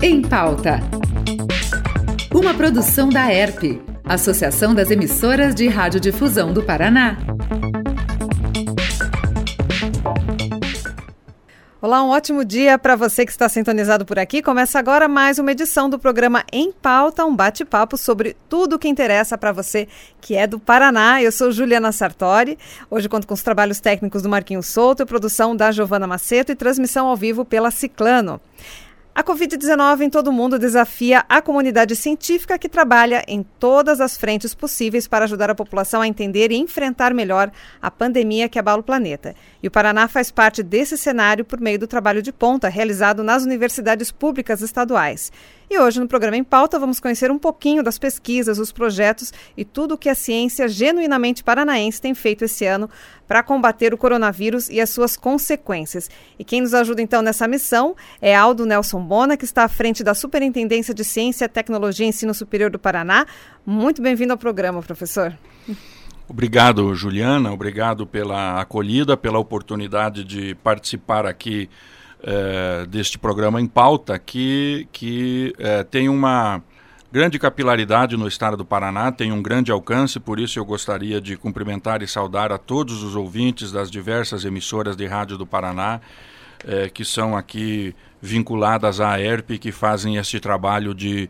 Em Pauta. Uma produção da ERP, Associação das Emissoras de Radiodifusão do Paraná. Olá, um ótimo dia para você que está sintonizado por aqui. Começa agora mais uma edição do programa Em Pauta, um bate-papo sobre tudo o que interessa para você que é do Paraná. Eu sou Juliana Sartori. Hoje conto com os trabalhos técnicos do Marquinhos Souto, produção da Giovana Maceto e transmissão ao vivo pela Ciclano. A Covid-19 em todo o mundo desafia a comunidade científica que trabalha em todas as frentes possíveis para ajudar a população a entender e enfrentar melhor a pandemia que abala o planeta. E o Paraná faz parte desse cenário por meio do trabalho de ponta realizado nas universidades públicas estaduais. E hoje, no programa Em Pauta, vamos conhecer um pouquinho das pesquisas, os projetos e tudo o que a ciência genuinamente paranaense tem feito esse ano para combater o coronavírus e as suas consequências. E quem nos ajuda, então, nessa missão é Aldo Nelson Bona, que está à frente da Superintendência de Ciência, Tecnologia e Ensino Superior do Paraná. Muito bem-vindo ao programa, professor. Obrigado, Juliana. Obrigado pela acolhida, pela oportunidade de participar aqui deste programa Em Pauta, que tem uma grande capilaridade no estado do Paraná, tem um grande alcance, por isso eu gostaria de cumprimentar e saudar a todos os ouvintes das diversas emissoras de rádio do Paraná, que são aqui vinculadas à ERP, que fazem este trabalho de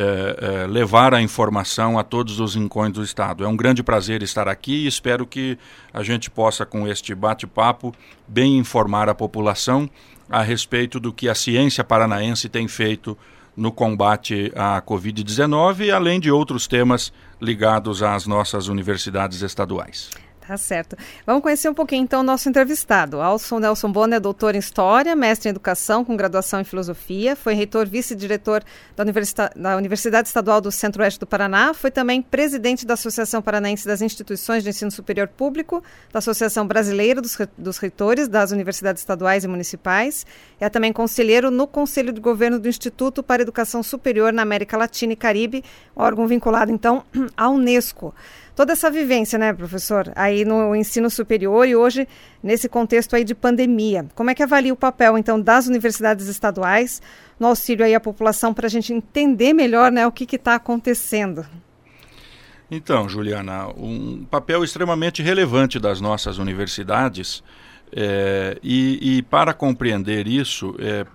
levar a informação a todos os rincões do estado. É um grande prazer estar aqui e espero que a gente possa, com este bate-papo, bem informar a população a respeito do que a ciência paranaense tem feito no combate à Covid-19, além de outros temas ligados às nossas universidades estaduais. Tá certo. Vamos conhecer um pouquinho, então, o nosso entrevistado. Aldo Nelson Bona é doutor em História, mestre em Educação com graduação em Filosofia, foi reitor vice-diretor da Universidade Estadual do Centro-Oeste do Paraná, foi também presidente da Associação Paranaense das Instituições de Ensino Superior Público, da Associação Brasileira dos Reitores das Universidades Estaduais e Municipais, é também conselheiro no Conselho de Governo do Instituto para Educação Superior na América Latina e Caribe, órgão vinculado, então, à Unesco. Toda essa vivência, né, professor, aí no ensino superior e hoje nesse contexto aí de pandemia. Como é que avalia o papel, então, das universidades estaduais no auxílio aí à população para a gente entender melhor, né, o que está acontecendo? Então, Juliana, um papel extremamente relevante das nossas universidades e para compreender isso,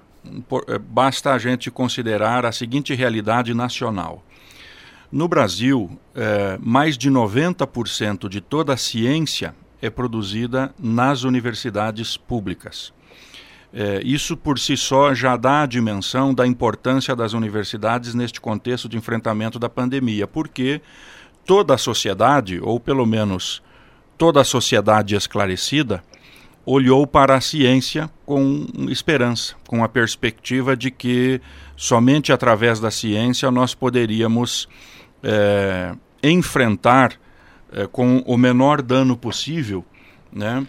basta a gente considerar a seguinte realidade nacional. No Brasil, mais de 90% de toda a ciência é produzida nas universidades públicas. Isso por si só já dá a dimensão da importância das universidades neste contexto de enfrentamento da pandemia, porque toda a sociedade, ou pelo menos toda a sociedade esclarecida, olhou para a ciência com esperança, com a perspectiva de que somente através da ciência nós poderíamos enfrentar com o menor dano possível, né,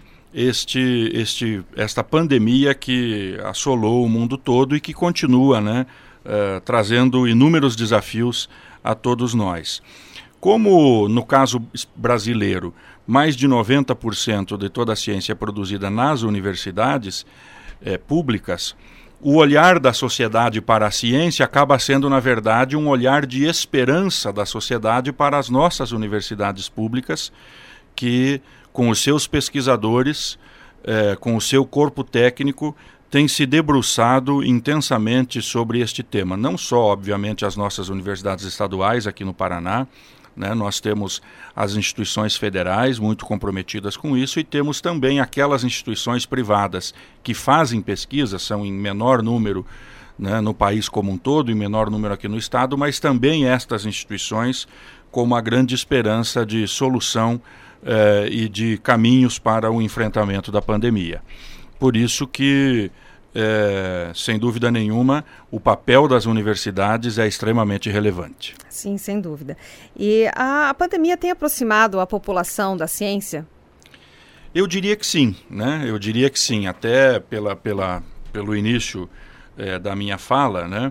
esta pandemia que assolou o mundo todo e que continua, né, trazendo inúmeros desafios a todos nós. Como no caso brasileiro, mais de 90% de toda a ciência é produzida nas universidades públicas, o olhar da sociedade para a ciência acaba sendo, na verdade, um olhar de esperança da sociedade para as nossas universidades públicas, que, com os seus pesquisadores, com o seu corpo técnico, tem se debruçado intensamente sobre este tema. Não só, obviamente, as nossas universidades estaduais aqui no Paraná, né? Nós temos as instituições federais muito comprometidas com isso e temos também aquelas instituições privadas que fazem pesquisa, são em menor número, né, no país como um todo, em menor número aqui no estado, mas também estas instituições com uma grande esperança de solução e de caminhos para o enfrentamento da pandemia. Por isso que, sem dúvida nenhuma, o papel das universidades é extremamente relevante. Sim, sem dúvida. E a pandemia tem aproximado a população da ciência? Eu diria que sim, né? Eu diria que sim, até pelo início da minha fala, né?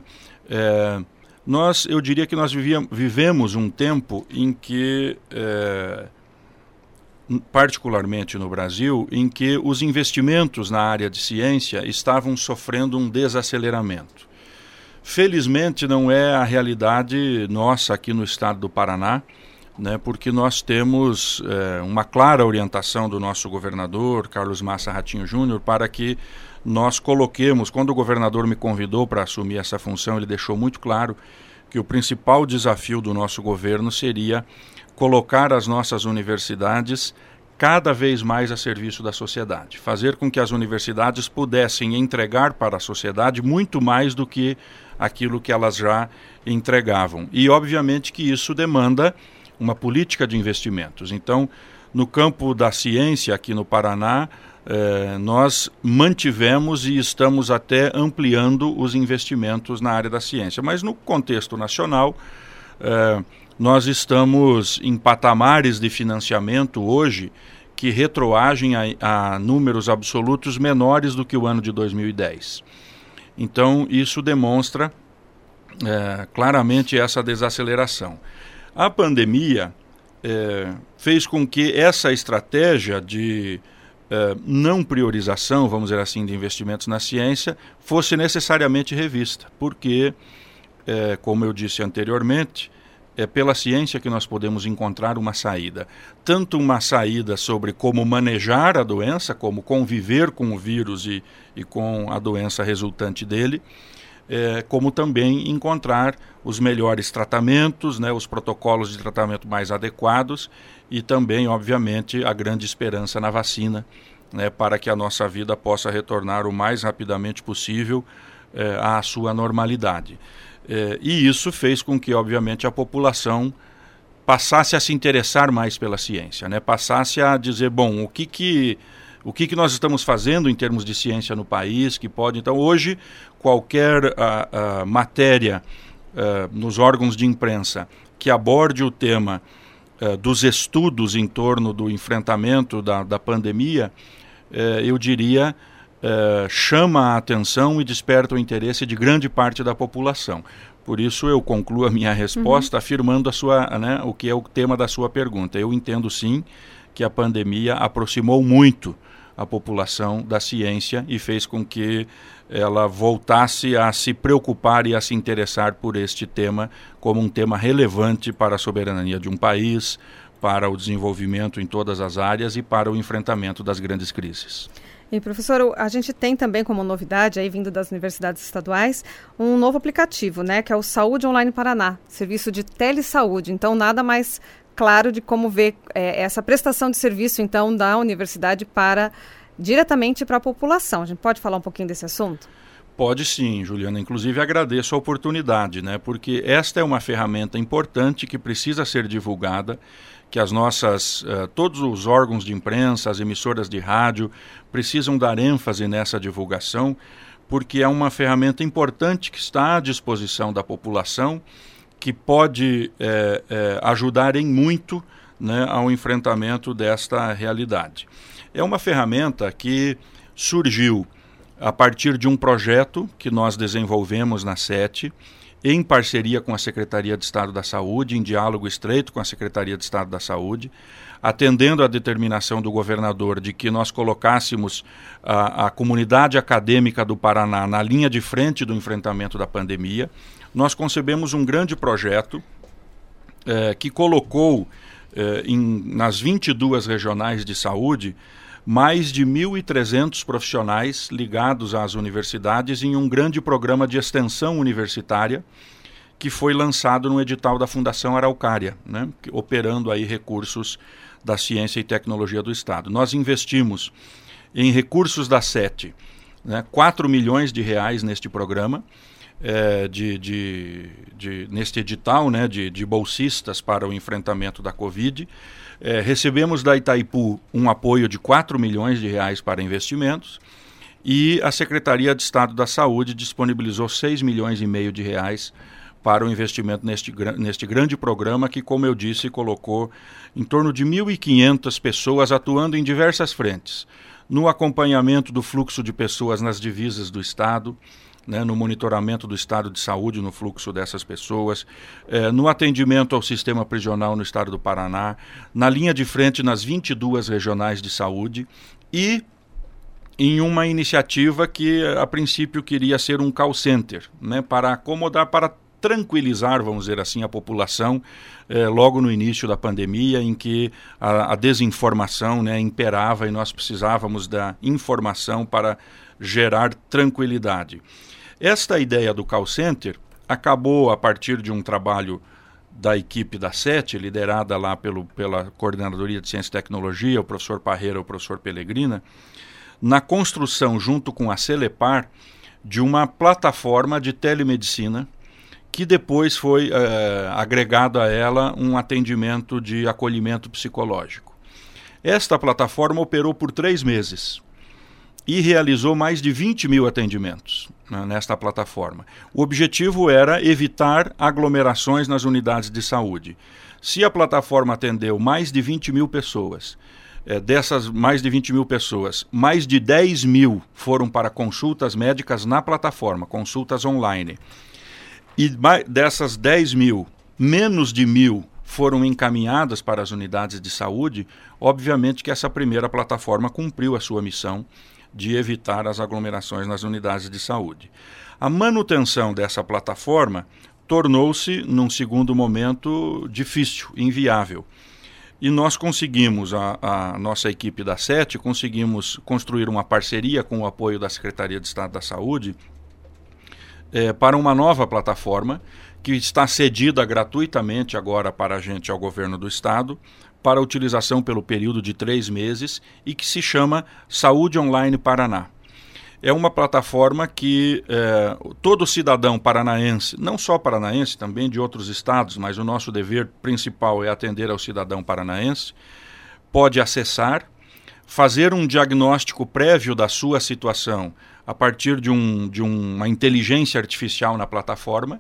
Eu diria que nós vivemos um tempo em que, particularmente no Brasil, em que os investimentos na área de ciência estavam sofrendo um desaceleramento. Felizmente não é a realidade nossa aqui no estado do Paraná, né, porque nós temos uma clara orientação do nosso governador, Carlos Massa Ratinho Júnior, para que nós coloquemos, quando o governador me convidou para assumir essa função, ele deixou muito claro que o principal desafio do nosso governo seria colocar as nossas universidades cada vez mais a serviço da sociedade, fazer com que as universidades pudessem entregar para a sociedade muito mais do que aquilo que elas já entregavam. E, obviamente, que isso demanda uma política de investimentos. Então, no campo da ciência aqui no Paraná, nós mantivemos e estamos até ampliando os investimentos na área da ciência. Mas no contexto nacional, nós estamos em patamares de financiamento hoje que retroagem a números absolutos menores do que o ano de 2010. Então, isso demonstra claramente essa desaceleração. A pandemia fez com que essa estratégia de não priorização, vamos dizer assim, de investimentos na ciência, fosse necessariamente revista, porque, como eu disse anteriormente, é pela ciência que nós podemos encontrar uma saída. Tanto uma saída sobre como manejar a doença, como conviver com o vírus e com a doença resultante dele, como também encontrar os melhores tratamentos, né, os protocolos de tratamento mais adequados e também, obviamente, a grande esperança na vacina, né, para que a nossa vida possa retornar o mais rapidamente possível à sua normalidade. E isso fez com que, obviamente, a população passasse a se interessar mais pela ciência, né? Passasse a dizer, bom, o que nós estamos fazendo em termos de ciência no país, que pode... Então, hoje, qualquer matéria nos órgãos de imprensa que aborde o tema dos estudos em torno do enfrentamento da pandemia, eu diria... chama a atenção e desperta o interesse de grande parte da população. Por isso eu concluo a minha resposta afirmando o que é o tema da sua pergunta. Eu entendo sim que a pandemia aproximou muito a população da ciência e fez com que ela voltasse a se preocupar e a se interessar por este tema como um tema relevante para a soberania de um país, para o desenvolvimento em todas as áreas e para o enfrentamento das grandes crises. E, professor, a gente tem também como novidade, aí vindo das universidades estaduais, um novo aplicativo, né, que é o Saúde Online Paraná, serviço de telesaúde. Então, nada mais claro de como ver essa prestação de serviço, então, da universidade diretamente para a população. A gente pode falar um pouquinho desse assunto? Pode sim, Juliana. Inclusive, agradeço a oportunidade, né, porque esta é uma ferramenta importante que precisa ser divulgada, que todos os órgãos de imprensa, as emissoras de rádio, precisam dar ênfase nessa divulgação, porque é uma ferramenta importante que está à disposição da população, que pode ajudar em muito, né, ao enfrentamento desta realidade. É uma ferramenta que surgiu a partir de um projeto que nós desenvolvemos na SET, em parceria com a Secretaria de Estado da Saúde, em diálogo estreito com a Secretaria de Estado da Saúde, atendendo à determinação do governador de que nós colocássemos a comunidade acadêmica do Paraná na linha de frente do enfrentamento da pandemia. Nós concebemos um grande projeto que colocou nas 22 regionais de saúde mais de 1.300 profissionais ligados às universidades em um grande programa de extensão universitária que foi lançado no edital da Fundação Araucária, né, operando aí recursos da ciência e tecnologia do Estado. Nós investimos em recursos da SET, né, 4 milhões de reais neste programa, neste edital, né, de bolsistas para o enfrentamento da Covid. Recebemos da Itaipu um apoio de 4 milhões de reais para investimentos e a Secretaria de Estado da Saúde disponibilizou 6 milhões e meio de reais para o investimento neste grande programa que, como eu disse, colocou em torno de 1.500 pessoas atuando em diversas frentes, no acompanhamento do fluxo de pessoas nas divisas do Estado, né, no monitoramento do estado de saúde, no fluxo dessas pessoas, no atendimento ao sistema prisional no estado do Paraná, na linha de frente nas 22 regionais de saúde e em uma iniciativa que a princípio queria ser um call center, né, para acomodar, para tranquilizar, vamos dizer assim, a população logo no início da pandemia, em que a desinformação, né, imperava e nós precisávamos da informação para gerar tranquilidade. Esta ideia do call center acabou a partir de um trabalho da equipe da SET, liderada lá pela Coordenadoria de Ciência e Tecnologia, o professor Parreira e o professor Pellegrina, na construção, junto com a Celepar, de uma plataforma de telemedicina que depois foi agregado a ela um atendimento de acolhimento psicológico. Esta plataforma operou por 3 meses e realizou mais de 20 mil atendimentos, né, nesta plataforma. O objetivo era evitar aglomerações nas unidades de saúde. Se a plataforma atendeu mais de 20 mil pessoas, dessas mais de 20 mil pessoas, mais de 10 mil foram para consultas médicas na plataforma, consultas online. E dessas 10 mil, menos de 1.000 foram encaminhadas para as unidades de saúde. Obviamente que essa primeira plataforma cumpriu a sua missão de evitar as aglomerações nas unidades de saúde. A manutenção dessa plataforma tornou-se, num segundo momento, difícil, inviável. E nós conseguimos, a nossa equipe da SET, conseguimos construir uma parceria com o apoio da Secretaria de Estado da Saúde para uma nova plataforma que está cedida gratuitamente agora para a gente, ao governo do Estado, para utilização pelo período de 3 meses e que se chama Saúde Online Paraná. É uma plataforma que todo cidadão paranaense, não só paranaense, também de outros estados, mas o nosso dever principal é atender ao cidadão paranaense, pode acessar, fazer um diagnóstico prévio da sua situação a partir de uma inteligência artificial na plataforma,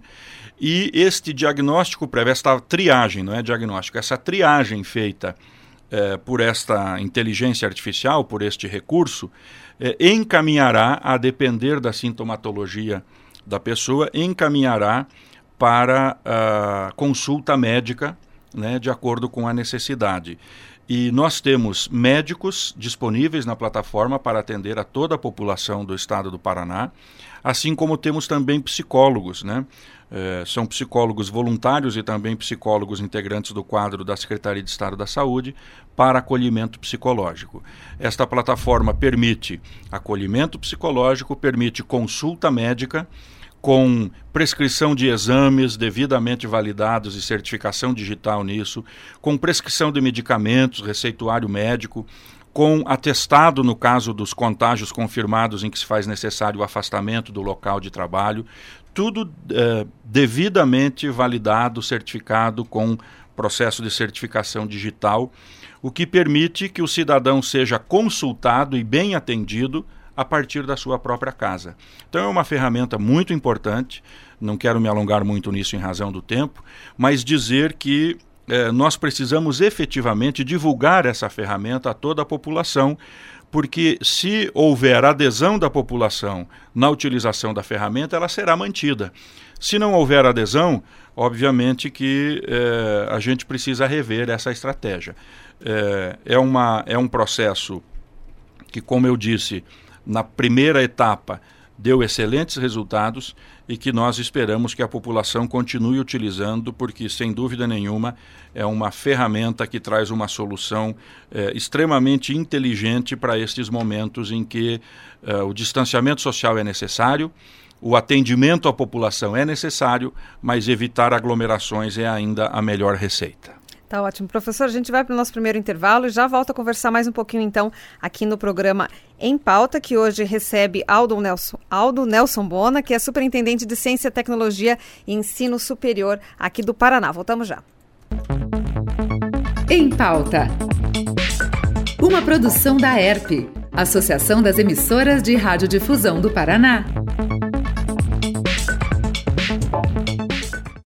e este diagnóstico prévio, esta triagem, não é diagnóstico, essa triagem feita por esta inteligência artificial, por este recurso, encaminhará, a depender da sintomatologia da pessoa, encaminhará para a consulta médica, né, de acordo com a necessidade. E nós temos médicos disponíveis na plataforma para atender a toda a população do estado do Paraná, assim como temos também psicólogos, né? São psicólogos voluntários e também psicólogos integrantes do quadro da Secretaria de Estado da Saúde para acolhimento psicológico. Esta plataforma permite acolhimento psicológico, permite consulta médica, com prescrição de exames devidamente validados e certificação digital nisso, com prescrição de medicamentos, receituário médico, com atestado no caso dos contágios confirmados em que se faz necessário o afastamento do local de trabalho, tudo devidamente validado, certificado com processo de certificação digital, o que permite que o cidadão seja consultado e bem atendido a partir da sua própria casa. Então é uma ferramenta muito importante, não quero me alongar muito nisso em razão do tempo, mas dizer que nós precisamos efetivamente divulgar essa ferramenta a toda a população, porque se houver adesão da população na utilização da ferramenta, ela será mantida. Se não houver adesão, obviamente que a gente precisa rever essa estratégia. É um processo que, como eu disse, na primeira etapa deu excelentes resultados e que nós esperamos que a população continue utilizando, porque, sem dúvida nenhuma, é uma ferramenta que traz uma solução extremamente inteligente para estes momentos em que o distanciamento social é necessário, o atendimento à população é necessário, mas evitar aglomerações é ainda a melhor receita. Tá ótimo. Professor, a gente vai para o nosso primeiro intervalo e já volta a conversar mais um pouquinho, então, aqui no programa Em Pauta, que hoje recebe Aldo Nelson Bona, que é superintendente de Ciência, Tecnologia e Ensino Superior aqui do Paraná. Voltamos já. Em Pauta. Uma produção da ERP, Associação das Emissoras de Radiodifusão do Paraná.